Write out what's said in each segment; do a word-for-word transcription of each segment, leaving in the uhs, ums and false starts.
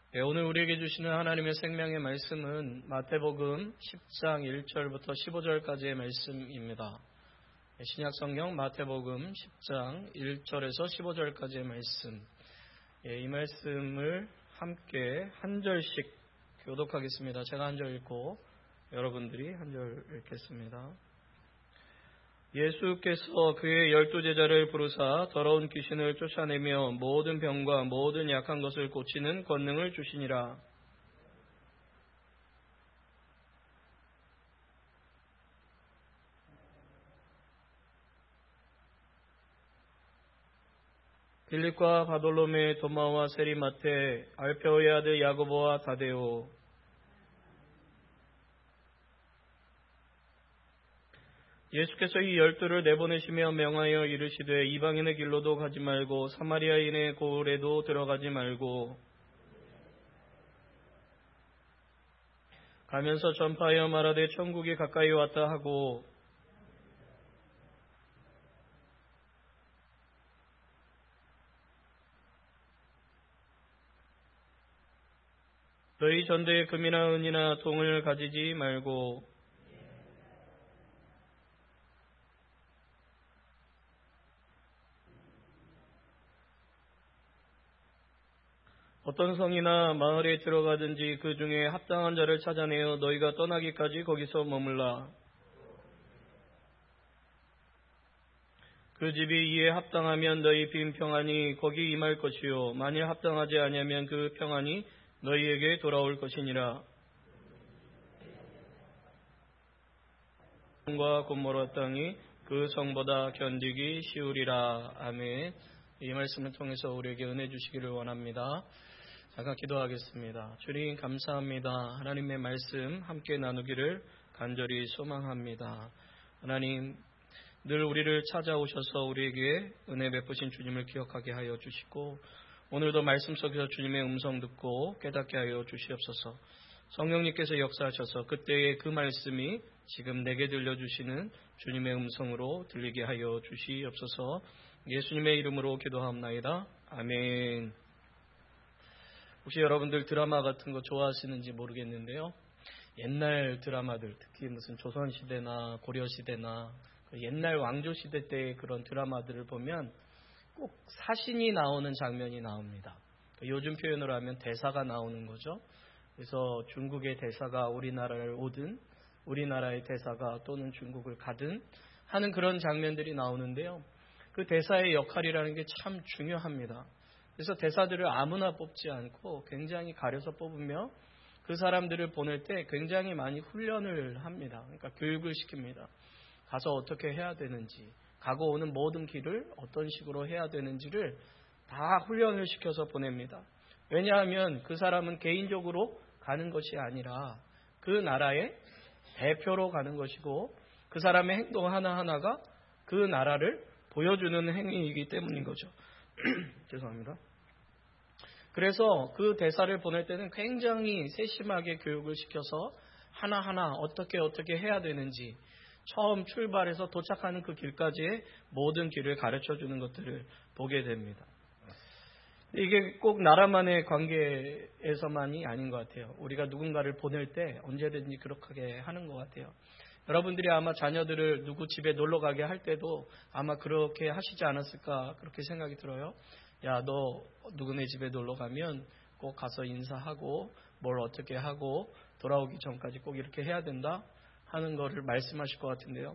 네, 오늘 우리에게 주시는 하나님의 생명의 말씀은 마태복음 십 장 일 절부터 십오 절까지의 말씀입니다. 네, 신약성경 마태복음 십 장 일 절에서 십오 절까지의 말씀. 네, 이 말씀을 함께 한 절씩 교독하겠습니다. 제가 한 절 읽고 여러분들이 한 절 읽겠습니다. 예수께서 그의 열두 제자를 부르사 더러운 귀신을 쫓아내며 모든 병과 모든 약한 것을 고치는 권능을 주시니라. 빌립과 바돌로메, 도마와 세리마테, 알페오의 아들 야고보와 다데오, 예수께서 이 열두를 내보내시며 명하여 이르시되 이방인의 길로도 가지 말고 사마리아인의 고을에도 들어가지 말고 가면서 전파하여 말하되 천국이 가까이 왔다 하고 너희 전대에 금이나 은이나 동을 가지지 말고 어떤 성이나 마을에 들어가든지 그 중에 합당한 자를 찾아내어 너희가 떠나기까지 거기서 머물라. 그 집이 이에 합당하면 너희 빈 평안이 거기 임할 것이요 만일 합당하지 아니하면 그 평안이 너희에게 돌아올 것이니라. 과 고모라 땅이 그 성보다 견디기 쉬우리라. 아멘. 이 말씀을 통해서 우리에게 은혜 주시기를 원합니다. 잠깐 기도하겠습니다. 주님 감사합니다. 하나님의 말씀 함께 나누기를 간절히 소망합니다. 하나님 늘 우리를 찾아오셔서 우리에게 은혜 베푸신 주님을 기억하게 하여 주시고 오늘도 말씀 속에서 주님의 음성 듣고 깨닫게 하여 주시옵소서. 성령님께서 역사하셔서 그때의 그 말씀이 지금 내게 들려주시는 주님의 음성으로 들리게 하여 주시옵소서. 예수님의 이름으로 기도하옵나이다. 아멘. 혹시 여러분들 드라마 같은 거 좋아하시는지 모르겠는데요. 옛날 드라마들, 특히 무슨 조선시대나 고려시대나 옛날 왕조시대 때의 그런 드라마들을 보면 꼭 사신이 나오는 장면이 나옵니다. 요즘 표현으로 하면 대사가 나오는 거죠. 그래서 중국의 대사가 우리나라를 오든 우리나라의 대사가 또는 중국을 가든 하는 그런 장면들이 나오는데요. 그 대사의 역할이라는 게 참 중요합니다. 그래서 대사들을 아무나 뽑지 않고 굉장히 가려서 뽑으며 그 사람들을 보낼 때 굉장히 많이 훈련을 합니다. 그러니까 교육을 시킵니다. 가서 어떻게 해야 되는지, 가고 오는 모든 길을 어떤 식으로 해야 되는지를 다 훈련을 시켜서 보냅니다. 왜냐하면 그 사람은 개인적으로 가는 것이 아니라 그 나라의 대표로 가는 것이고 그 사람의 행동 하나하나가 그 나라를 보여주는 행위이기 때문인 거죠. 죄송합니다. 그래서 그 대사를 보낼 때는 굉장히 세심하게 교육을 시켜서 하나하나 어떻게 어떻게 해야 되는지 처음 출발해서 도착하는 그 길까지의 모든 길을 가르쳐 주는 것들을 보게 됩니다. 이게 꼭 나라만의 관계에서만이 아닌 것 같아요. 우리가 누군가를 보낼 때 언제든지 그렇게 하는 것 같아요. 여러분들이 아마 자녀들을 누구 집에 놀러 가게 할 때도 아마 그렇게 하시지 않았을까 그렇게 생각이 들어요. 야, 너 누구네 집에 놀러 가면 꼭 가서 인사하고 뭘 어떻게 하고 돌아오기 전까지 꼭 이렇게 해야 된다 하는 거를 말씀하실 것 같은데요.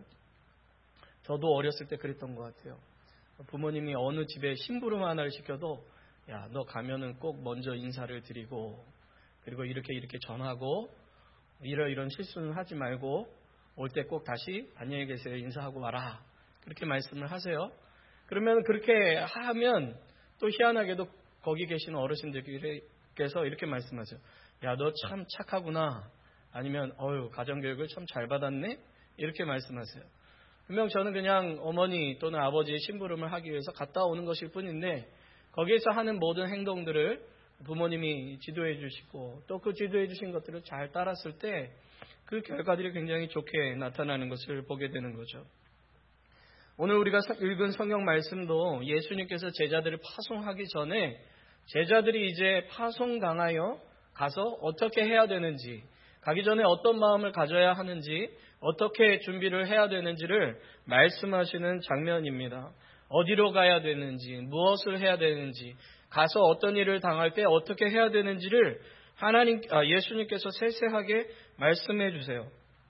저도 어렸을 때 그랬던 것 같아요. 부모님이 어느 집에 심부름 하나를 시켜도 야, 너 가면은 꼭 먼저 인사를 드리고 그리고 이렇게 이렇게 전하고 이런 이런 실수는 하지 말고 올 때 꼭 다시 안녕히 계세요 인사하고 와라 그렇게 말씀을 하세요. 그러면 그렇게 하면 또 희한하게도 거기 계시는 어르신들께서 이렇게 말씀하세요. 야, 너 참 착하구나. 아니면 어휴 가정교육을 참 잘 받았네 이렇게 말씀하세요. 분명 저는 그냥 어머니 또는 아버지의 심부름을 하기 위해서 갔다 오는 것일 뿐인데 거기에서 하는 모든 행동들을 부모님이 지도해 주시고 또 그 지도해 주신 것들을 잘 따랐을 때 그 결과들이 굉장히 좋게 나타나는 것을 보게 되는 거죠. 오늘 우리가 읽은 성경 말씀도 예수님께서 제자들을 파송하기 전에 제자들이 이제 파송당하여 가서 어떻게 해야 되는지, 가기 전에 어떤 마음을 가져야 하는지, 어떻게 준비를 해야 되는지를 말씀하시는 장면입니다. 어디로 가야 되는지, 무엇을 해야 되는지, 가서 어떤 일을 당할 때 어떻게 해야 되는지를 하나님, 아, 예수님께서 세세하게 말씀해 주세요.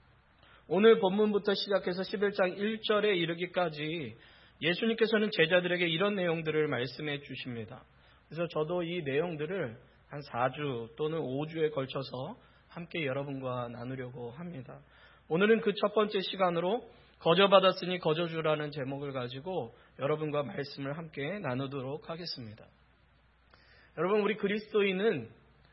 오늘 본문부터 시작해서 십일 장 일 절에 이르기까지 예수님께서는 제자들에게 이런 내용들을 말씀해 주십니다. 그래서 저도 이 내용들을 한 사 주 또는 오 주에 걸쳐서 함께 여러분과 나누려고 합니다. 오늘은 그 첫 번째 시간으로 거저받았으니 거저주라는 제목을 가지고 여러분과 말씀을 함께 나누도록 하겠습니다. 여러분, 우리 그리스도인은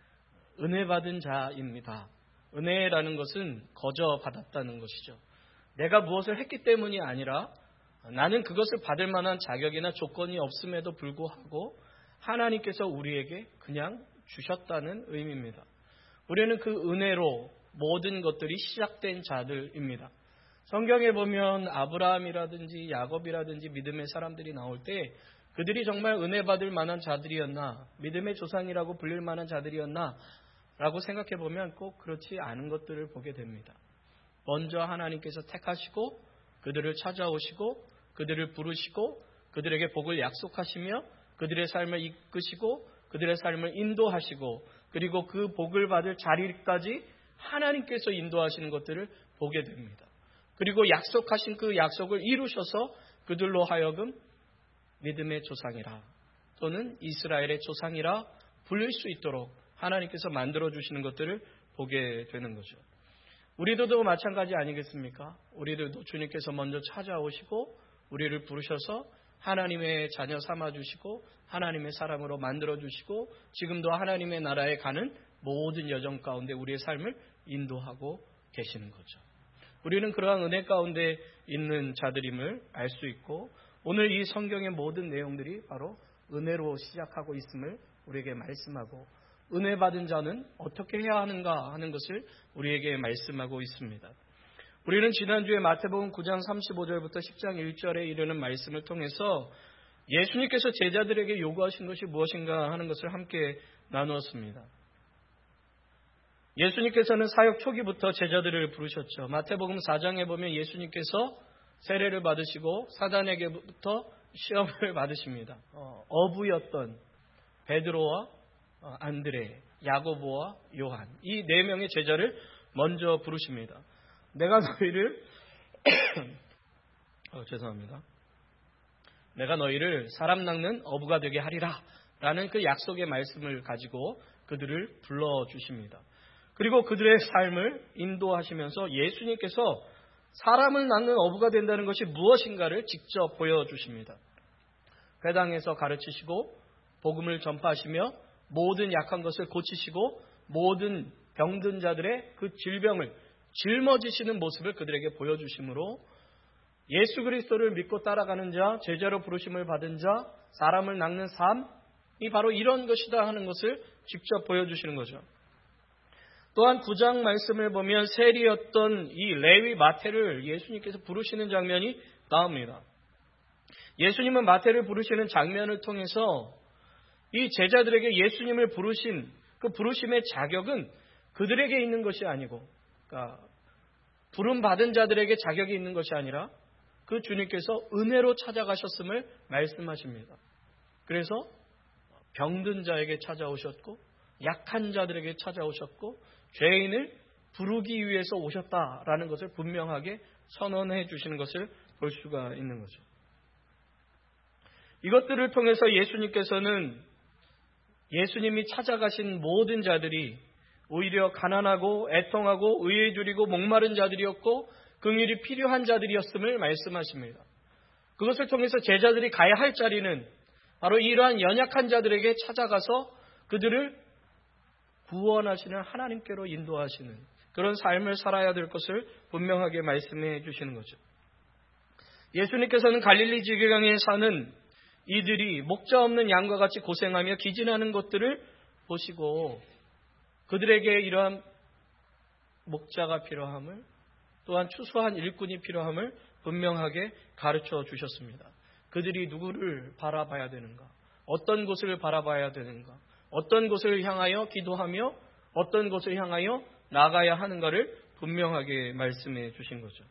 은혜 받은 자입니다. 은혜라는 것은 거저 받았다는 것이죠. 내가 무엇을 했기 때문이 아니라 나는 그것을 받을 만한 자격이나 조건이 없음에도 불구하고 하나님께서 우리에게 그냥 주셨다는 의미입니다. 우리는 그 은혜로 모든 것들이 시작된 자들입니다. 성경에 보면 아브라함이라든지 야곱이라든지 믿음의 사람들이 나올 때 그들이 정말 은혜 받을 만한 자들이었나, 믿음의 조상이라고 불릴 만한 자들이었나 라고 생각해 보면 꼭 그렇지 않은 것들을 보게 됩니다. 먼저 하나님께서 택하시고 그들을 찾아오시고 그들을 부르시고 그들에게 복을 약속하시며 그들의 삶을 이끄시고 그들의 삶을 인도하시고 그리고 그 복을 받을 자리까지 하나님께서 인도하시는 것들을 보게 됩니다. 그리고 약속하신 그 약속을 이루셔서 그들로 하여금 믿음의 조상이라 또는 이스라엘의 조상이라 불릴 수 있도록 하나님께서 만들어주시는 것들을 보게 되는 거죠. 우리들도 마찬가지 아니겠습니까? 우리들도 주님께서 먼저 찾아오시고 우리를 부르셔서 하나님의 자녀 삼아주시고 하나님의 사람으로 만들어주시고 지금도 하나님의 나라에 가는 모든 여정 가운데 우리의 삶을 인도하고 계시는 거죠. 우리는 그러한 은혜 가운데 있는 자들임을 알 수 있고 오늘 이 성경의 모든 내용들이 바로 은혜로 시작하고 있음을 우리에게 말씀하고 은혜 받은 자는 어떻게 해야 하는가 하는 것을 우리에게 말씀하고 있습니다. 우리는 지난주에 마태복음 구 장 삼십오 절부터 십 장 일 절에 이르는 말씀을 통해서 예수님께서 제자들에게 요구하신 것이 무엇인가 하는 것을 함께 나누었습니다. 예수님께서는 사역 초기부터 제자들을 부르셨죠. 마태복음 사 장에 보면 예수님께서 세례를 받으시고 사단에게부터 시험을 받으십니다. 어, 어부였던 베드로와 안드레, 야고보와 요한 이 네 명의 제자를 먼저 부르십니다. 내가 너희를 어, 죄송합니다. 내가 너희를 사람 낚는 어부가 되게 하리라 라는 그 약속의 말씀을 가지고 그들을 불러주십니다. 그리고 그들의 삶을 인도하시면서 예수님께서 사람을 낚는 어부가 된다는 것이 무엇인가를 직접 보여주십니다. 회당에서 가르치시고 복음을 전파하시며 모든 약한 것을 고치시고 모든 병든 자들의 그 질병을 짊어지시는 모습을 그들에게 보여주심으로 예수 그리스도를 믿고 따라가는 자, 제자로 부르심을 받은 자, 사람을 낚는 삶이 바로 이런 것이다 하는 것을 직접 보여주시는 거죠. 또한 구 장 말씀을 보면 세리였던 이 레위 마태를 예수님께서 부르시는 장면이 나옵니다. 예수님은 마태를 부르시는 장면을 통해서 이 제자들에게 예수님을 부르신 그 부르심의 자격은 그들에게 있는 것이 아니고, 그러니까 부름 받은 자들에게 자격이 있는 것이 아니라 그 주님께서 은혜로 찾아가셨음을 말씀하십니다. 그래서 병든 자에게 찾아오셨고 약한 자들에게 찾아오셨고 죄인을 부르기 위해서 오셨다라는 것을 분명하게 선언해 주시는 것을 볼 수가 있는 거죠. 이것들을 통해서 예수님께서는 예수님이 찾아가신 모든 자들이 오히려 가난하고 애통하고 의에 줄이고 목마른 자들이었고 긍휼이 필요한 자들이었음을 말씀하십니다. 그것을 통해서 제자들이 가야 할 자리는 바로 이러한 연약한 자들에게 찾아가서 그들을 구원하시는 하나님께로 인도하시는 그런 삶을 살아야 될 것을 분명하게 말씀해 주시는 거죠. 예수님께서는 갈릴리 지경에 사는 이들이 목자 없는 양과 같이 고생하며 기진하는 것들을 보시고 그들에게 이러한 목자가 필요함을 또한 추수한 일꾼이 필요함을 분명하게 가르쳐 주셨습니다. 그들이 누구를 바라봐야 되는가? 어떤 곳을 바라봐야 되는가, 어떤 곳을 향하여 기도하며 어떤 곳을 향하여 나가야 하는가를 분명하게 말씀해 주신 거죠.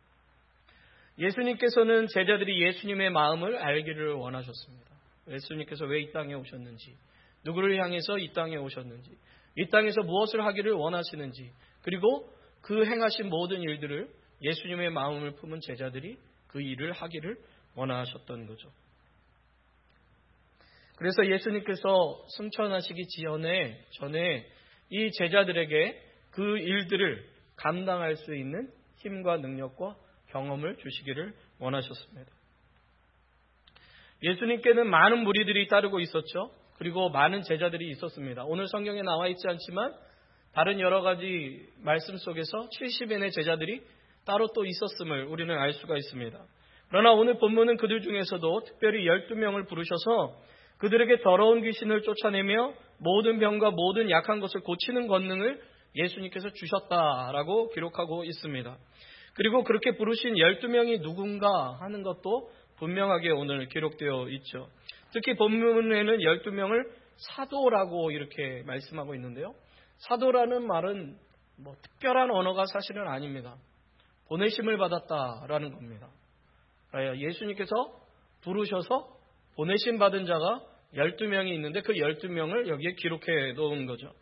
예수님께서는 제자들이 예수님의 마음을 알기를 원하셨습니다. 예수님께서 왜 이 땅에 오셨는지, 누구를 향해서 이 땅에 오셨는지, 이 땅에서 무엇을 하기를 원하시는지, 그리고 그 행하신 모든 일들을 예수님의 마음을 품은 제자들이 그 일을 하기를 원하셨던 거죠. 그래서 예수님께서 승천하시기 전에, 전에 이 제자들에게 그 일들을 감당할 수 있는 힘과 능력과 경험을 주시기를 원하셨습니다. 예수님께는 많은 무리들이 따르고 있었죠. 그리고 많은 제자들이 있었습니다. 오늘 성경에 나와 있지 않지만 다른 여러 가지 말씀 속에서 칠십 인의 제자들이 따로 또 있었음을 우리는 알 수가 있습니다. 그러나 오늘 본문은 그들 중에서도 특별히 열두 명을 부르셔서 그들에게 더러운 귀신을 쫓아내며 모든 병과 모든 약한 것을 고치는 권능을 예수님께서 주셨다라고 기록하고 있습니다. 그리고 그렇게 부르신 열두 명이 누군가 하는 것도 분명하게 오늘 기록되어 있죠. 특히 본문에는 열두 명을 사도라고 이렇게 말씀하고 있는데요. 사도라는 말은 뭐 특별한 언어가 사실은 아닙니다. 보내심을 받았다라는 겁니다. 예수님께서 부르셔서 보내심 받은 자가 열두 명이 있는데 그 열두 명을 여기에 기록해 놓은 거죠.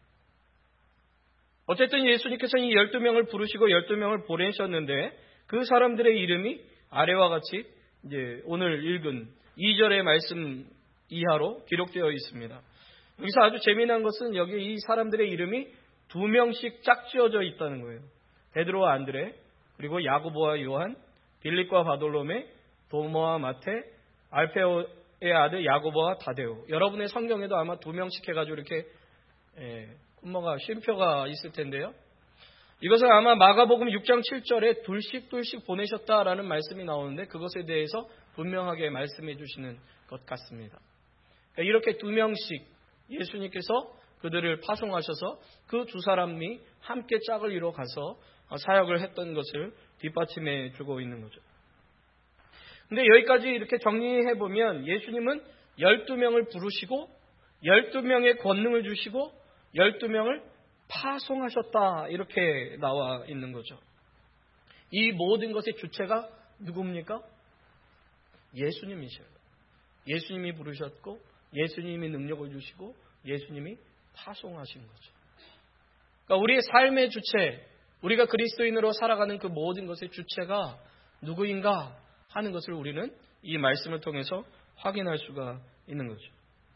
어쨌든 예수님께서 이 열두 명을 부르시고 열두 명을 보내셨는데 그 사람들의 이름이 아래와 같이 이제 오늘 읽은 이 절의 말씀 이하로 기록되어 있습니다. 여기서 아주 재미난 것은 여기 이 사람들의 이름이 두 명씩 짝지어져 있다는 거예요. 베드로와 안드레, 그리고 야고보와 요한, 빌립과 바돌로메, 도마와 마테, 알페오의 아들 야고보와 다데오. 여러분의 성경에도 아마 두 명씩 해가지고 이렇게 예, 콤마가 쉼표가 있을 텐데요. 이것은 아마 마가복음 육 장 칠 절에 둘씩 둘씩 보내셨다라는 말씀이 나오는데 그것에 대해서 분명하게 말씀해 주시는 것 같습니다. 그러니까 이렇게 두 명씩 예수님께서 그들을 파송하셔서 그 두 사람이 함께 짝을 이뤄 가서 사역을 했던 것을 뒷받침해 주고 있는 거죠. 근데 여기까지 이렇게 정리해 보면 예수님은 열두 명을 부르시고 열두 명의 권능을 주시고 열두 명을 파송하셨다 이렇게 나와 있는 거죠. 이 모든 것의 주체가 누굽니까? 예수님이셔요. 예수님이 부르셨고 예수님이 능력을 주시고 예수님이 파송하신 거죠. 그러니까 우리의 삶의 주체, 우리가 그리스도인으로 살아가는 그 모든 것의 주체가 누구인가 하는 것을 우리는 이 말씀을 통해서 확인할 수가 있는 거죠.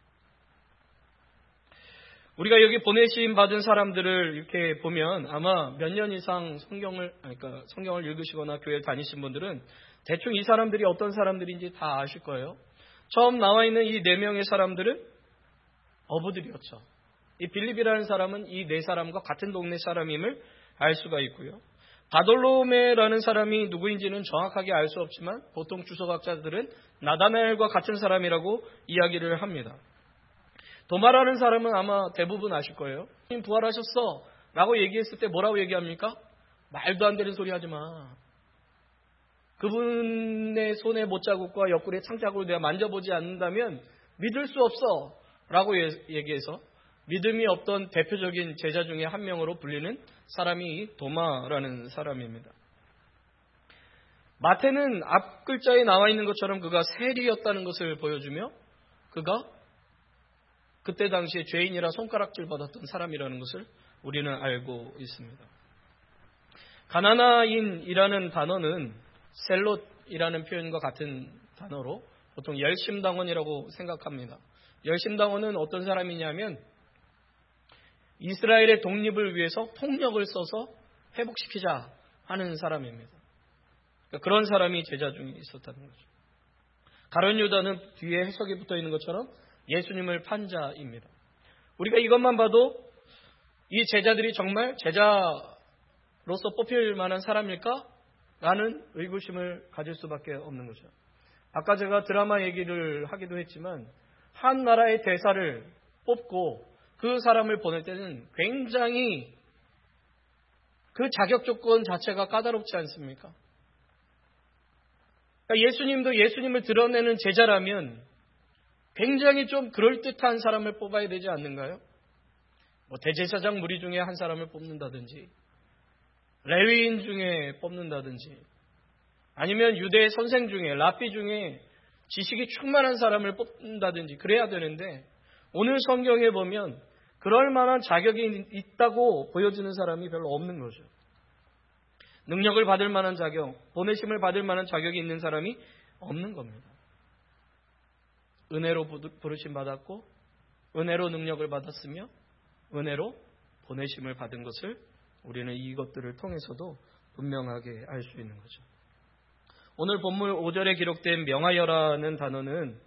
우리가 여기 보내심 받은 사람들을 이렇게 보면 아마 몇 년 이상 성경을 그러니까 성경을 읽으시거나 교회 다니신 분들은 대충 이 사람들이 어떤 사람들인지 다 아실 거예요. 처음 나와 있는 이 네 명의 사람들은 어부들이었죠. 이 빌립이라는 사람은 이 네 사람과 같은 동네 사람임을 알 수가 있고요. 바돌로메라는 사람이 누구인지는 정확하게 알 수 없지만 보통 주석학자들은 나다나엘과 같은 사람이라고 이야기를 합니다. 도마라는 사람은 아마 대부분 아실 거예요. 주님 부활하셨어 라고 얘기했을 때 뭐라고 얘기합니까? 말도 안 되는 소리 하지 마. 그분의 손에 못자국과 옆구리에 창자국을 내가 만져보지 않는다면 믿을 수 없어 라고 얘기해서 믿음이 없던 대표적인 제자 중에 한 명으로 불리는 사람이 도마라는 사람입니다. 마태는 앞 글자에 나와 있는 것처럼 그가 세리였다는 것을 보여주며 그가 그때 당시에 죄인이라 손가락질 받았던 사람이라는 것을 우리는 알고 있습니다. 가나나인이라는 단어는 셀롯이라는 표현과 같은 단어로 보통 열심당원이라고 생각합니다. 열심당원은 어떤 사람이냐면 이스라엘의 독립을 위해서 폭력을 써서 회복시키자 하는 사람입니다. 그러니까 그런 사람이 제자 중에 있었다는 거죠. 가룟 유다는 뒤에 해석이 붙어 있는 것처럼 예수님을 판 자입니다. 우리가 이것만 봐도 이 제자들이 정말 제자로서 뽑힐 만한 사람일까? 라는 의구심을 가질 수밖에 없는 거죠. 아까 제가 드라마 얘기를 하기도 했지만 한 나라의 대사를 뽑고 그 사람을 보낼 때는 굉장히 그 자격 조건 자체가 까다롭지 않습니까? 그러니까 예수님도 예수님을 드러내는 제자라면 굉장히 좀 그럴듯한 사람을 뽑아야 되지 않는가요? 뭐 대제사장 무리 중에 한 사람을 뽑는다든지, 레위인 중에 뽑는다든지, 아니면 유대 선생 중에, 랍비 중에 지식이 충만한 사람을 뽑는다든지 그래야 되는데, 오늘 성경에 보면 그럴 만한 자격이 있다고 보여주는 사람이 별로 없는 거죠. 능력을 받을 만한 자격, 보내심을 받을 만한 자격이 있는 사람이 없는 겁니다. 은혜로 부르심 받았고, 은혜로 능력을 받았으며, 은혜로 보내심을 받은 것을 우리는 이것들을 통해서도 분명하게 알 수 있는 거죠. 오늘 본문 오 절에 기록된 명하여라는 단어는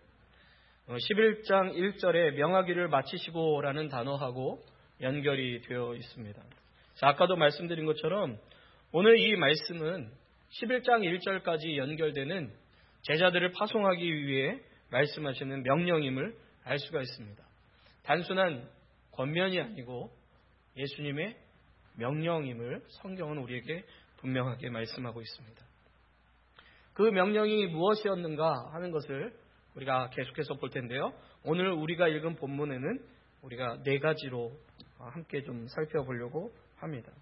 십일 장 일 절에 명하기를 마치시고 라는 단어하고 연결이 되어 있습니다. 자, 아까도 말씀드린 것처럼 오늘 이 말씀은 십일 장 일 절까지 연결되는 제자들을 파송하기 위해 말씀하시는 명령임을 알 수가 있습니다. 단순한 권면이 아니고 예수님의 명령임을 성경은 우리에게 분명하게 말씀하고 있습니다. 그 명령이 무엇이었는가 하는 것을 우리가 계속해서 볼 텐데요. 오늘 우리가 읽은 본문에는 우리가 네 가지로 함께 좀 살펴보려고 합니다.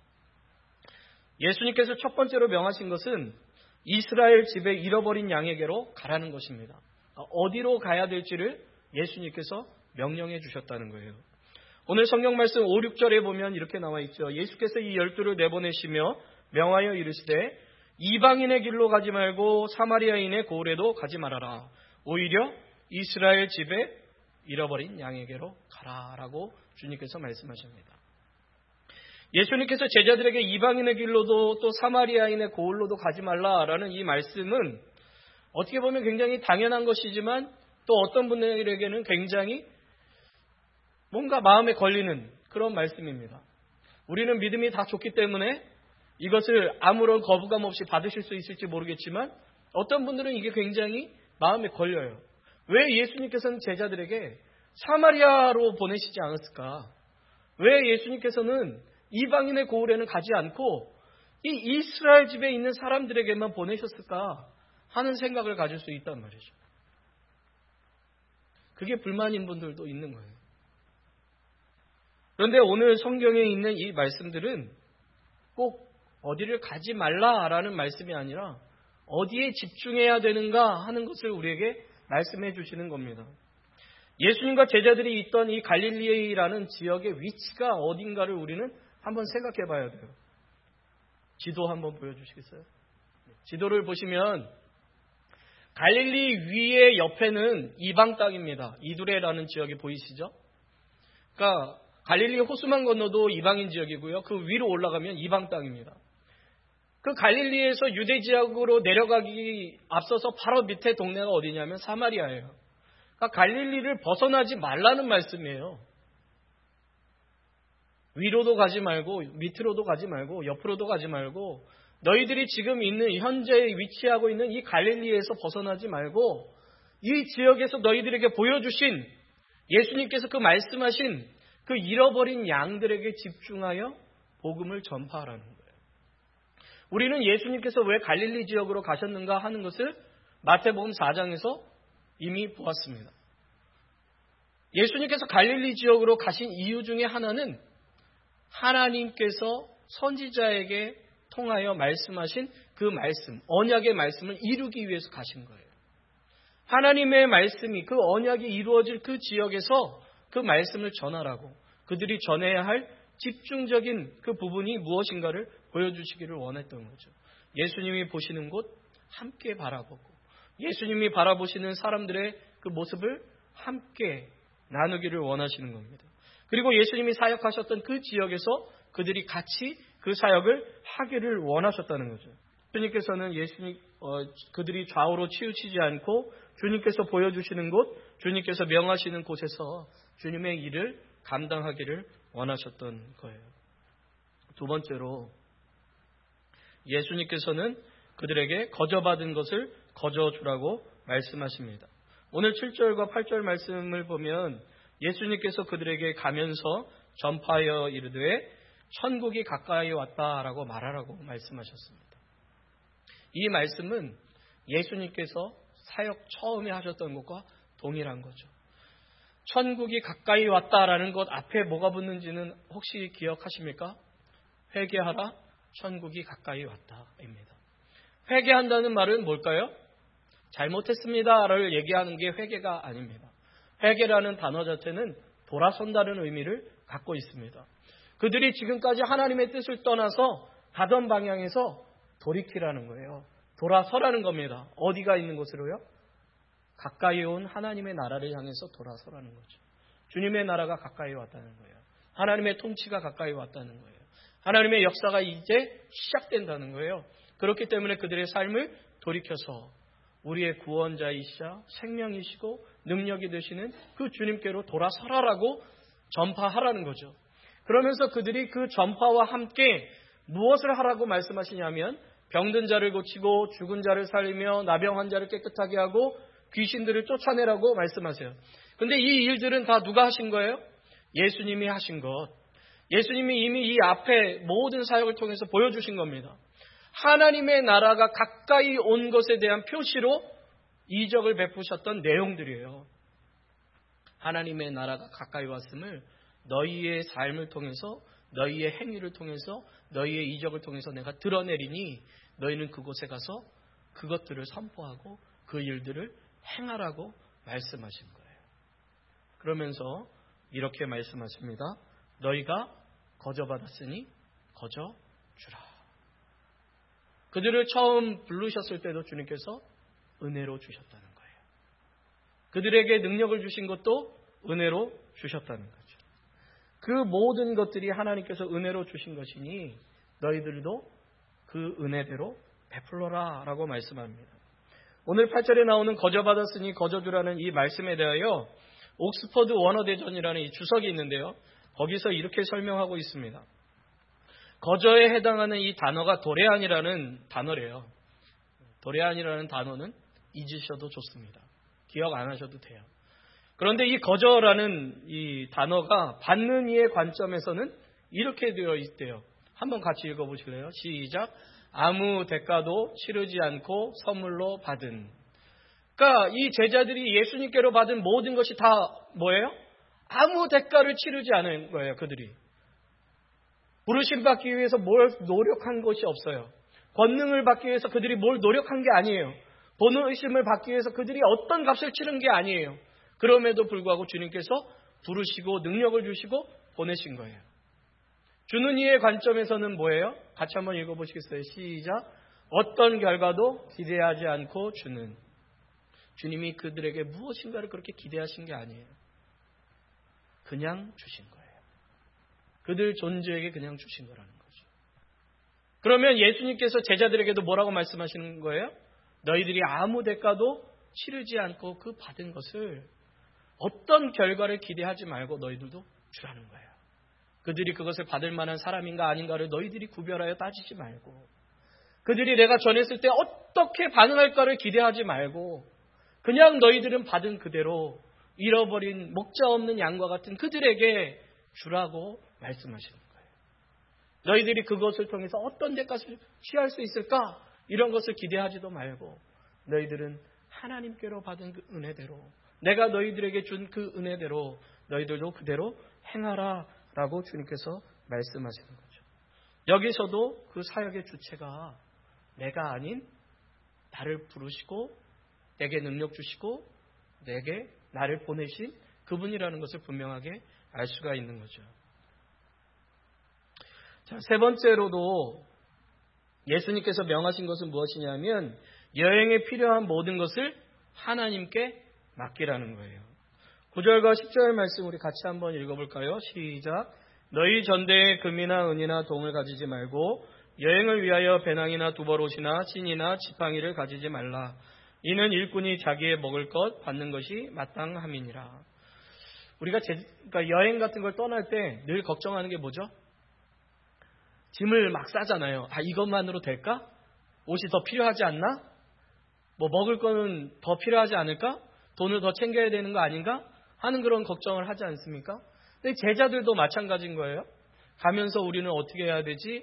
예수님께서 첫 번째로 명하신 것은 이스라엘 집에 잃어버린 양에게로 가라는 것입니다. 어디로 가야 될지를 예수님께서 명령해 주셨다는 거예요. 오늘 성경 말씀 오, 육 절에 보면 이렇게 나와 있죠. 예수께서 이 열두를 내보내시며 명하여 이르시되 이방인의 길로 가지 말고 사마리아인의 고을에도 가지 말아라. 오히려 이스라엘 집에 잃어버린 양에게로 가라라고 주님께서 말씀하십니다. 예수님께서 제자들에게 이방인의 길로도 또 사마리아인의 고을로도 가지 말라라는 이 말씀은 어떻게 보면 굉장히 당연한 것이지만 또 어떤 분들에게는 굉장히 뭔가 마음에 걸리는 그런 말씀입니다. 우리는 믿음이 다 좋기 때문에 이것을 아무런 거부감 없이 받으실 수 있을지 모르겠지만 어떤 분들은 이게 굉장히 마음에 걸려요. 왜 예수님께서는 제자들에게 사마리아로 보내시지 않았을까? 왜 예수님께서는 이방인의 고을에는 가지 않고 이 이스라엘 집에 있는 사람들에게만 보내셨을까 하는 생각을 가질 수 있단 말이죠. 그게 불만인 분들도 있는 거예요. 그런데 오늘 성경에 있는 이 말씀들은 꼭 어디를 가지 말라라는 말씀이 아니라 어디에 집중해야 되는가 하는 것을 우리에게 말씀해 주시는 겁니다. 예수님과 제자들이 있던 이 갈릴리라는 지역의 위치가 어딘가를 우리는 한번 생각해 봐야 돼요. 지도 한번 보여주시겠어요? 지도를 보시면 갈릴리 위의 옆에는 이방 땅입니다. 이두레라는 지역이 보이시죠? 그러니까 갈릴리 호수만 건너도 이방인 지역이고요. 그 위로 올라가면 이방 땅입니다. 그 갈릴리에서 유대 지역으로 내려가기 앞서서 바로 밑에 동네가 어디냐면 사마리아예요. 그러니까 갈릴리를 벗어나지 말라는 말씀이에요. 위로도 가지 말고 밑으로도 가지 말고 옆으로도 가지 말고 너희들이 지금 있는 현재 위치하고 있는 이 갈릴리에서 벗어나지 말고 이 지역에서 너희들에게 보여주신 예수님께서 그 말씀하신 그 잃어버린 양들에게 집중하여 복음을 전파하라는 거예요. 우리는 예수님께서 왜 갈릴리 지역으로 가셨는가 하는 것을 마태복음 사 장에서 이미 보았습니다. 예수님께서 갈릴리 지역으로 가신 이유 중에 하나는 하나님께서 선지자에게 통하여 말씀하신 그 말씀, 언약의 말씀을 이루기 위해서 가신 거예요. 하나님의 말씀이 그 언약이 이루어질 그 지역에서 그 말씀을 전하라고 그들이 전해야 할 집중적인 그 부분이 무엇인가를 보여주시기를 원했던 거죠. 예수님이 보시는 곳 함께 바라보고 예수님이 바라보시는 사람들의 그 모습을 함께 나누기를 원하시는 겁니다. 그리고 예수님이 사역하셨던 그 지역에서 그들이 같이 그 사역을 하기를 원하셨다는 거죠. 주님께서는 예수님 어, 그들이 좌우로 치우치지 않고 주님께서 보여주시는 곳, 주님께서 명하시는 곳에서 주님의 일을 감당하기를 원하셨던 거예요. 두 번째로 예수님께서는 그들에게 거저받은 것을 거저주라고 말씀하십니다. 오늘 칠 절과 팔 절 말씀을 보면 예수님께서 그들에게 가면서 전파하여 이르되 천국이 가까이 왔다라고 말하라고 말씀하셨습니다. 이 말씀은 예수님께서 사역 처음에 하셨던 것과 동일한 거죠. 천국이 가까이 왔다라는 것 앞에 뭐가 붙는지는 혹시 기억하십니까? 회개하라, 천국이 가까이 왔다입니다. 회개한다는 말은 뭘까요? 잘못했습니다를 얘기하는 게 회개가 아닙니다. 회개라는 단어 자체는 돌아선다는 의미를 갖고 있습니다. 그들이 지금까지 하나님의 뜻을 떠나서 가던 방향에서 돌이키라는 거예요. 돌아서라는 겁니다. 어디가 있는 곳으로요? 가까이 온 하나님의 나라를 향해서 돌아서라는 거죠. 주님의 나라가 가까이 왔다는 거예요. 하나님의 통치가 가까이 왔다는 거예요. 하나님의 역사가 이제 시작된다는 거예요. 그렇기 때문에 그들의 삶을 돌이켜서 우리의 구원자이시자 생명이시고 능력이 되시는 그 주님께로 돌아서라라고 전파하라는 거죠. 그러면서 그들이 그 전파와 함께 무엇을 하라고 말씀하시냐면 병든 자를 고치고 죽은 자를 살리며 나병 환자를 깨끗하게 하고 귀신들을 쫓아내라고 말씀하세요. 근데 이 일들은 다 누가 하신 거예요? 예수님이 하신 것. 예수님이 이미 이 앞에 모든 사역을 통해서 보여주신 겁니다. 하나님의 나라가 가까이 온 것에 대한 표시로 이적을 베푸셨던 내용들이에요. 하나님의 나라가 가까이 왔음을 너희의 삶을 통해서, 너희의 행위를 통해서, 너희의 이적을 통해서 내가 드러내리니 너희는 그곳에 가서 그것들을 선포하고 그 일들을 행하라고 말씀하신 거예요. 그러면서 이렇게 말씀하십니다. 너희가 거저받았으니 거저 주라. 그들을 처음 부르셨을 때도 주님께서 은혜로 주셨다는 거예요. 그들에게 능력을 주신 것도 은혜로 주셨다는 거죠. 그 모든 것들이 하나님께서 은혜로 주신 것이니 너희들도 그 은혜대로 베풀어라 라고 말씀합니다. 오늘 팔 절에 나오는 거저받았으니 거저주라는 이 말씀에 대하여 옥스퍼드 원어대전이라는 이 주석이 있는데요. 거기서 이렇게 설명하고 있습니다. 거저에 해당하는 이 단어가 도레안이라는 단어래요. 도레안이라는 단어는 잊으셔도 좋습니다. 기억 안 하셔도 돼요. 그런데 이 거저라는 이 단어가 받는 이의 관점에서는 이렇게 되어 있대요. 한번 같이 읽어보실래요? 시작. 아무 대가도 치르지 않고 선물로 받은. 그러니까 이 제자들이 예수님께로 받은 모든 것이 다 뭐예요? 아무 대가를 치르지 않은 거예요. 그들이. 부르심 받기 위해서 뭘 노력한 것이 없어요. 권능을 받기 위해서 그들이 뭘 노력한 게 아니에요. 본의심을 받기 위해서 그들이 어떤 값을 치른 게 아니에요. 그럼에도 불구하고 주님께서 부르시고 능력을 주시고 보내신 거예요. 주는 이의 관점에서는 뭐예요? 같이 한번 읽어보시겠어요? 시작. 어떤 결과도 기대하지 않고 주는. 주님이 그들에게 무엇인가를 그렇게 기대하신 게 아니에요. 그냥 주신 거예요. 그들 존재에게 그냥 주신 거라는 거죠. 그러면 예수님께서 제자들에게도 뭐라고 말씀하시는 거예요? 너희들이 아무 대가도 치르지 않고 그 받은 것을 어떤 결과를 기대하지 말고 너희들도 주라는 거예요. 그들이 그것을 받을 만한 사람인가 아닌가를 너희들이 구별하여 따지지 말고, 그들이 내가 전했을 때 어떻게 반응할까를 기대하지 말고 그냥 너희들은 받은 그대로 잃어버린 목자 없는 양과 같은 그들에게 주라고 말씀하시는 거예요. 너희들이 그것을 통해서 어떤 대가를 취할 수 있을까? 이런 것을 기대하지도 말고 너희들은 하나님께로 받은 그 은혜대로, 내가 너희들에게 준 그 은혜대로 너희들도 그대로 행하라 라고 주님께서 말씀하시는 거죠. 여기서도 그 사역의 주체가 내가 아닌 나를 부르시고 내게 능력 주시고 내게 나를 보내신 그분이라는 것을 분명하게 알 수가 있는 거죠. 자, 세 번째로도 예수님께서 명하신 것은 무엇이냐면 여행에 필요한 모든 것을 하나님께 맡기라는 거예요. 구 절과 십 절 말씀 우리 같이 한번 읽어볼까요? 시작. 너희 전대에 금이나 은이나 동을 가지지 말고 여행을 위하여 배낭이나 두버롯이나 신이나 지팡이를 가지지 말라. 이는 일꾼이 자기의 먹을 것 받는 것이 마땅함이니라. 우리가 제, 그러니까 여행 같은 걸 떠날 때 늘 걱정하는 게 뭐죠? 짐을 막 싸잖아요. 아, 이것만으로 될까? 옷이 더 필요하지 않나? 뭐 먹을 거는 더 필요하지 않을까? 돈을 더 챙겨야 되는 거 아닌가? 하는 그런 걱정을 하지 않습니까? 근데 제자들도 마찬가지인 거예요. 가면서 우리는 어떻게 해야 되지?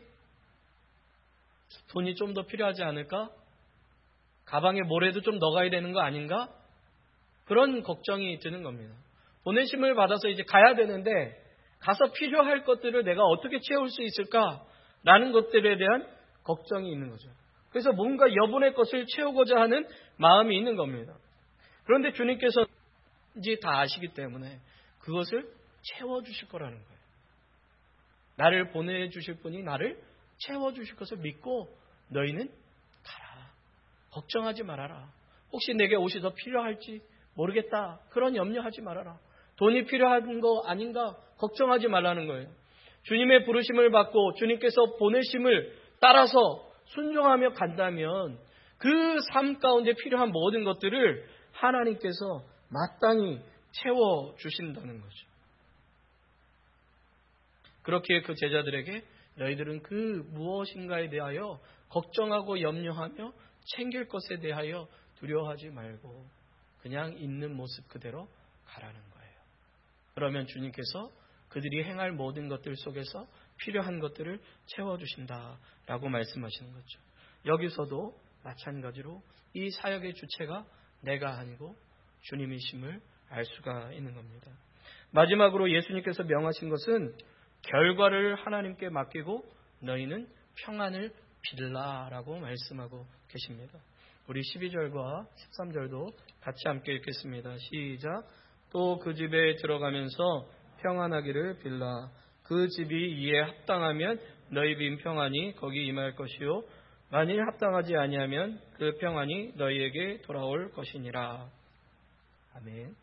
돈이 좀 더 필요하지 않을까? 가방에 뭐라도 좀 넣어가야 되는 거 아닌가? 그런 걱정이 드는 겁니다. 보내심을 받아서 이제 가야 되는데 가서 필요할 것들을 내가 어떻게 채울 수 있을까라는 것들에 대한 걱정이 있는 거죠. 그래서 뭔가 여분의 것을 채우고자 하는 마음이 있는 겁니다. 그런데 주님께서 이제 다 아시기 때문에 그것을 채워주실 거라는 거예요. 나를 보내주실 분이 나를 채워주실 것을 믿고 너희는 가라. 걱정하지 말아라. 혹시 내게 옷이 더 필요할지 모르겠다. 그런 염려하지 말아라. 돈이 필요한 거 아닌가 걱정하지 말라는 거예요. 주님의 부르심을 받고 주님께서 보내심을 따라서 순종하며 간다면 그 삶 가운데 필요한 모든 것들을 하나님께서 마땅히 채워주신다는 거죠. 그렇게 그 제자들에게 너희들은 그 무엇인가에 대하여 걱정하고 염려하며 챙길 것에 대하여 두려워하지 말고 그냥 있는 모습 그대로 가라는 거예요. 그러면 주님께서 그들이 행할 모든 것들 속에서 필요한 것들을 채워주신다라고 말씀하시는 거죠. 여기서도 마찬가지로 이 사역의 주체가 내가 아니고 주님이심을 알 수가 있는 겁니다. 마지막으로 예수님께서 명하신 것은 결과를 하나님께 맡기고 너희는 평안을 빌라라고 말씀하고 계십니다. 우리 십이 절과 십삼 절도 같이 함께 읽겠습니다. 시작. 또 그 집에 들어가면서 평안하기를 빌라. 그 집이 이에 합당하면 너희 빈 평안이 거기 임할 것이요 만일 합당하지 아니하면 그 평안이 너희에게 돌아올 것이니라. 아멘.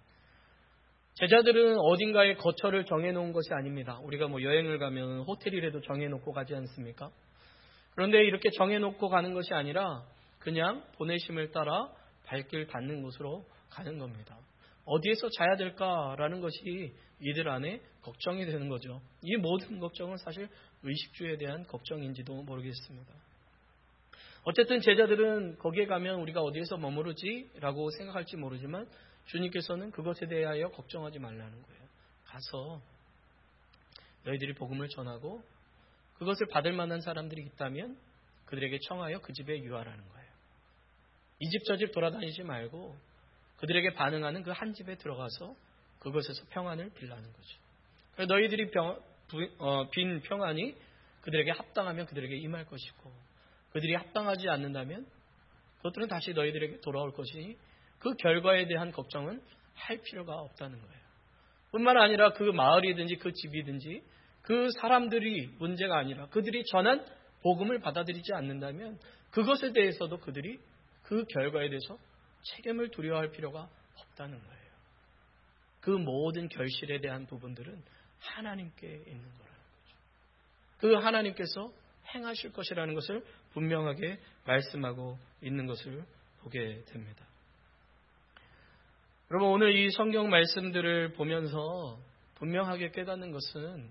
제자들은 어딘가에 거처를 정해놓은 것이 아닙니다. 우리가 뭐 여행을 가면 호텔이라도 정해놓고 가지 않습니까? 그런데 이렇게 정해놓고 가는 것이 아니라 그냥 보내심을 따라 발길 닿는 곳으로 가는 겁니다. 어디에서 자야 될까라는 것이 이들 안에 걱정이 되는 거죠. 이 모든 걱정은 사실 의식주에 대한 걱정인지도 모르겠습니다. 어쨌든 제자들은 거기에 가면 우리가 어디에서 머무르지라고 생각할지 모르지만 주님께서는 그것에 대하여 걱정하지 말라는 거예요. 가서 너희들이 복음을 전하고 그것을 받을 만한 사람들이 있다면 그들에게 청하여 그 집에 유하라는 거예요. 이 집 저 집 돌아다니지 말고 그들에게 반응하는 그 한 집에 들어가서 그것에서 평안을 빌라는 거죠. 그래서 너희들이 병, 부, 어, 빈 평안이 그들에게 합당하면 그들에게 임할 것이고 그들이 합당하지 않는다면 그것들은 다시 너희들에게 돌아올 것이니 그 결과에 대한 걱정은 할 필요가 없다는 거예요. 뿐만 아니라 그 마을이든지 그 집이든지 그 사람들이 문제가 아니라 그들이 전한 복음을 받아들이지 않는다면 그것에 대해서도 그들이 그 결과에 대해서 책임을 두려워할 필요가 없다는 거예요. 그 모든 결실에 대한 부분들은 하나님께 있는 거라는 거죠. 그 하나님께서 행하실 것이라는 것을 분명하게 말씀하고 있는 것을 보게 됩니다. 여러분, 오늘 이 성경 말씀들을 보면서 분명하게 깨닫는 것은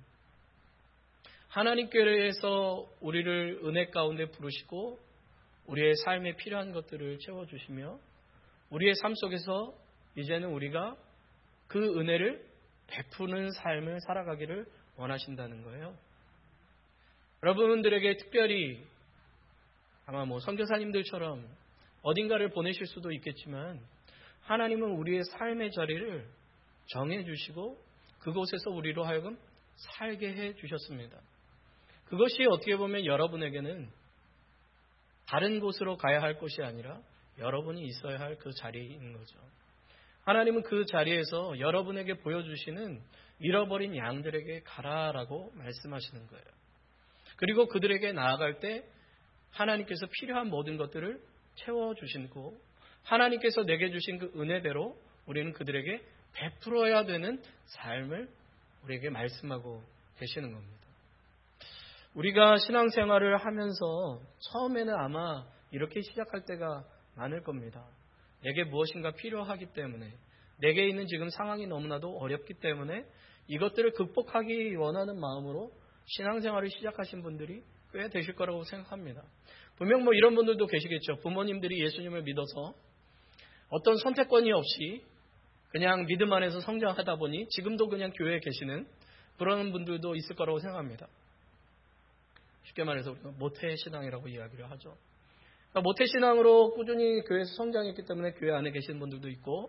하나님께서 우리를 은혜 가운데 부르시고 우리의 삶에 필요한 것들을 채워주시며 우리의 삶 속에서 이제는 우리가 그 은혜를 베푸는 삶을 살아가기를 원하신다는 거예요. 여러분들에게 특별히 아마 뭐 선교사님들처럼 어딘가를 보내실 수도 있겠지만 하나님은 우리의 삶의 자리를 정해주시고 그곳에서 우리로 하여금 살게 해주셨습니다. 그것이 어떻게 보면 여러분에게는 다른 곳으로 가야 할 것이 아니라 여러분이 있어야 할 그 자리인 거죠. 하나님은 그 자리에서 여러분에게 보여주시는 잃어버린 양들에게 가라라고 말씀하시는 거예요. 그리고 그들에게 나아갈 때 하나님께서 필요한 모든 것들을 채워주시고 하나님께서 내게 주신 그 은혜대로 우리는 그들에게 베풀어야 되는 삶을 우리에게 말씀하고 계시는 겁니다. 우리가 신앙생활을 하면서 처음에는 아마 이렇게 시작할 때가 많을 겁니다. 내게 무엇인가 필요하기 때문에 내게 있는 지금 상황이 너무나도 어렵기 때문에 이것들을 극복하기 원하는 마음으로 신앙생활을 시작하신 분들이 꽤 되실 거라고 생각합니다. 분명 뭐 이런 분들도 계시겠죠. 부모님들이 예수님을 믿어서 어떤 선택권이 없이 그냥 믿음 안에서 성장하다 보니 지금도 그냥 교회에 계시는 그런 분들도 있을 거라고 생각합니다. 쉽게 말해서 우리가 모태신앙이라고 이야기를 하죠. 그러니까 모태신앙으로 꾸준히 교회에서 성장했기 때문에 교회 안에 계시는 분들도 있고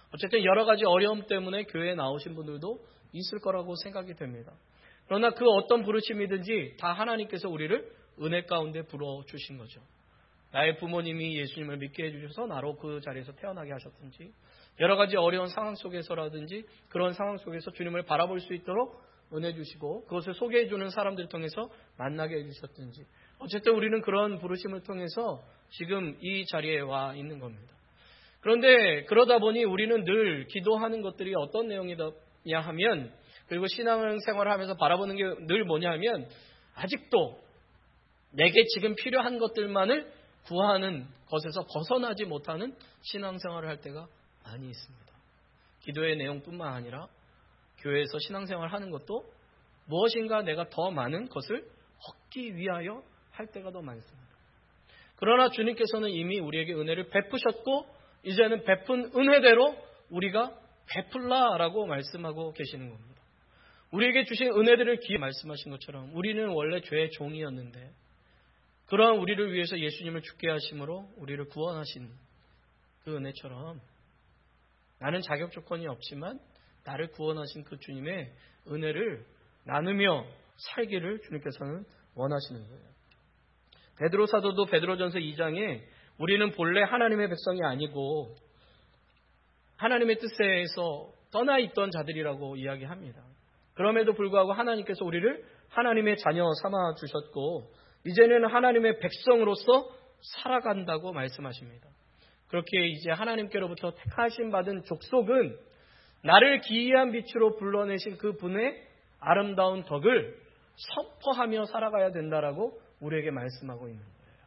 어쨌든 여러 가지 어려움 때문에 교회에 나오신 분들도 있을 거라고 생각이 됩니다. 그러나 그 어떤 부르심이든지 다 하나님께서 우리를 은혜 가운데 불어주신 거죠. 나의 부모님이 예수님을 믿게 해주셔서 나로 그 자리에서 태어나게 하셨든지, 여러 가지 어려운 상황 속에서라든지 그런 상황 속에서 주님을 바라볼 수 있도록 은혜 주시고 그것을 소개해주는 사람들을 통해서 만나게 해주셨든지, 어쨌든 우리는 그런 부르심을 통해서 지금 이 자리에 와 있는 겁니다. 그런데 그러다 보니 우리는 늘 기도하는 것들이 어떤 내용이냐 하면, 그리고 신앙생활을 하면서 바라보는 게 늘 뭐냐 하면, 아직도 내게 지금 필요한 것들만을 구하는 것에서 벗어나지 못하는 신앙생활을 할 때가 많이 있습니다. 기도의 내용뿐만 아니라 교회에서 신앙생활을 하는 것도 무엇인가 내가 더 많은 것을 얻기 위하여 할 때가 더 많습니다. 그러나 주님께서는 이미 우리에게 은혜를 베푸셨고 이제는 베푼 은혜대로 우리가 베풀라라고 말씀하고 계시는 겁니다. 우리에게 주신 은혜들을 기회 말씀하신 것처럼 우리는 원래 죄의 종이었는데 그러한 우리를 위해서 예수님을 죽게 하심으로 우리를 구원하신 그 은혜처럼 나는 자격 조건이 없지만 나를 구원하신 그 주님의 은혜를 나누며 살기를 주님께서는 원하시는 거예요. 베드로 사도도 베드로전서 이 장에 우리는 본래 하나님의 백성이 아니고 하나님의 뜻에서 떠나 있던 자들이라고 이야기합니다. 그럼에도 불구하고 하나님께서 우리를 하나님의 자녀 삼아 주셨고 이제는 하나님의 백성으로서 살아간다고 말씀하십니다. 그렇게 이제 하나님께로부터 택하심 받은 족속은 나를 기이한 빛으로 불러내신 그 분의 아름다운 덕을 선포하며 살아가야 된다라고 우리에게 말씀하고 있는 거예요.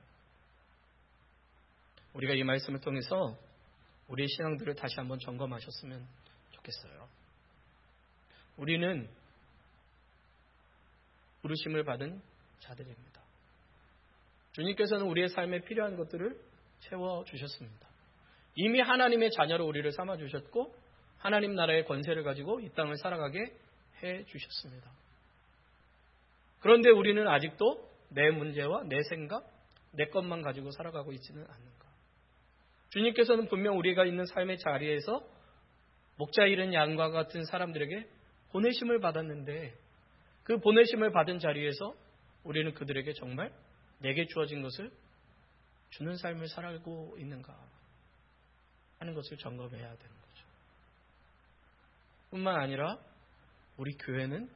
우리가 이 말씀을 통해서 우리의 신앙들을 다시 한번 점검하셨으면 좋겠어요. 우리는 부르심을 받은 자들입니다. 주님께서는 우리의 삶에 필요한 것들을 채워주셨습니다. 이미 하나님의 자녀로 우리를 삼아주셨고 하나님 나라의 권세를 가지고 이 땅을 살아가게 해주셨습니다. 그런데 우리는 아직도 내 문제와 내 생각, 내 것만 가지고 살아가고 있지는 않는가. 주님께서는 분명 우리가 있는 삶의 자리에서 목자 잃은 양과 같은 사람들에게 보내심을 받았는데 그 보내심을 받은 자리에서 우리는 그들에게 정말 내게 주어진 것을 주는 삶을 살아가고 있는가 하는 것을 점검해야 되는 거죠. 뿐만 아니라 우리 교회는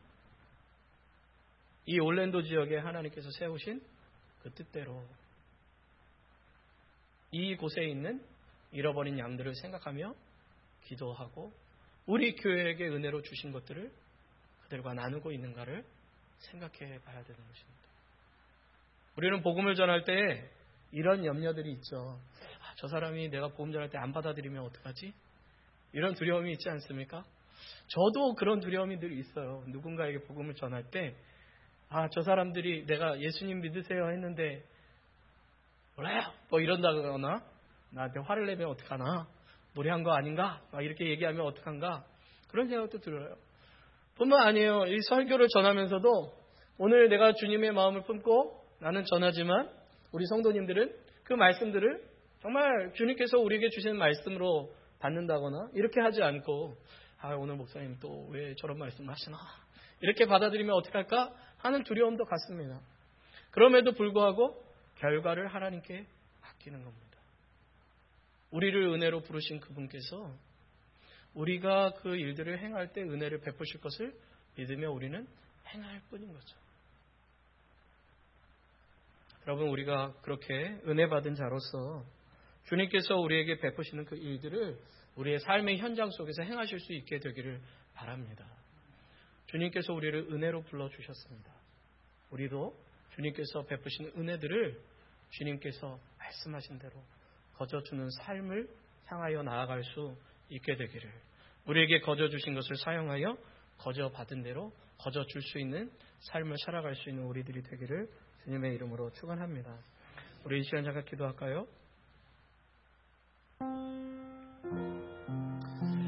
이 올랜도 지역에 하나님께서 세우신 그 뜻대로 이곳에 있는 잃어버린 양들을 생각하며 기도하고 우리 교회에게 은혜로 주신 것들을 그들과 나누고 있는가를 생각해 봐야 되는 것입니다. 우리는 복음을 전할 때 이런 염려들이 있죠. 아, 저 사람이 내가 복음 전할 때 안 받아들이면 어떡하지? 이런 두려움이 있지 않습니까? 저도 그런 두려움이 늘 있어요. 누군가에게 복음을 전할 때 아, 저 사람들이 내가 예수님 믿으세요 했는데 몰라요 뭐 이런다거나 나한테 화를 내면 어떡하나, 무례한 거 아닌가 막 이렇게 얘기하면 어떡한가, 그런 생각도 들어요. 뿐만 아니에요. 이 설교를 전하면서도 오늘 내가 주님의 마음을 품고 나는 전하지만 우리 성도님들은 그 말씀들을 정말 주님께서 우리에게 주시는 말씀으로 받는다거나 이렇게 하지 않고 아, 오늘 목사님 또 왜 저런 말씀 하시나 이렇게 받아들이면 어떡할까 하는 두려움도 같습니다. 그럼에도 불구하고 결과를 하나님께 맡기는 겁니다. 우리를 은혜로 부르신 그분께서 우리가 그 일들을 행할 때 은혜를 베푸실 것을 믿으며 우리는 행할 뿐인 거죠. 여러분, 우리가 그렇게 은혜 받은 자로서 주님께서 우리에게 베푸시는 그 일들을 우리의 삶의 현장 속에서 행하실 수 있게 되기를 바랍니다. 주님께서 우리를 은혜로 불러주셨습니다. 우리도 주님께서 베푸시는 은혜들을 주님께서 말씀하신 대로 거저주는 삶을 향하여 나아갈 수 있게 되기를, 우리에게 거저 주신 것을 사용하여 거저 받은 대로 거저 줄 수 있는 삶을 살아갈 수 있는 우리들이 되기를 주님의 이름으로 축원합니다. 우리 이 시간 잠깐 기도할까요?